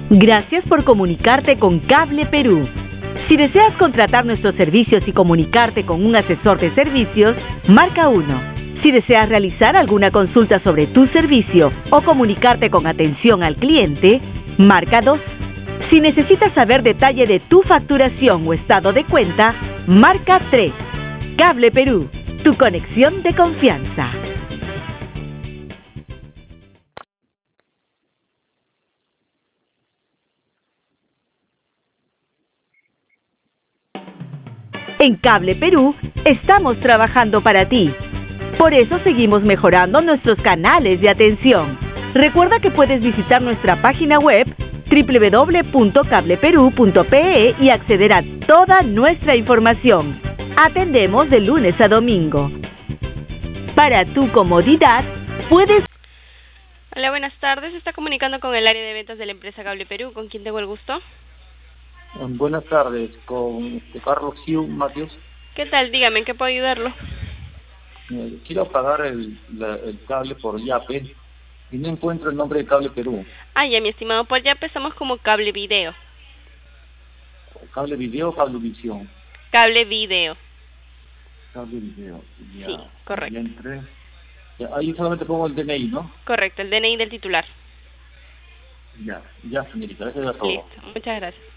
Gracias por comunicarte con Cable Perú. Si deseas contratar nuestros servicios y comunicarte con un asesor de servicios, marca 1. Si deseas realizar alguna consulta sobre tu servicio o comunicarte con atención al cliente, marca 2. Si necesitas saber detalle de tu facturación o estado de cuenta, marca 3. Cable Perú, tu conexión de confianza. En Cable Perú estamos trabajando para ti. Por eso seguimos mejorando nuestros canales de atención. Recuerda que puedes visitar nuestra página web www.cableperu.pe y acceder a toda nuestra información. Atendemos de lunes a domingo. Para tu comodidad, puedes... Hola, buenas tardes. Se está comunicando con el área de ventas de la empresa Cable Perú. ¿Con quién tengo el gusto? Buenas tardes, con Carlos Hugh Matius. ¿Qué tal? Dígame, ¿en qué puedo ayudarlo? Quiero pagar el cable por Yape y no encuentro el nombre de Cable Perú. Ya, mi estimado, por ya empezamos como Cable Video. ¿Cable Video o Cable Visión? Cable Video. Cable Video, ya. Sí, correcto. Ya entré. Ya, ahí solamente pongo el DNI, ¿no? Correcto, el DNI del titular. Ya, señorita, eso es todo. Listo, muchas gracias.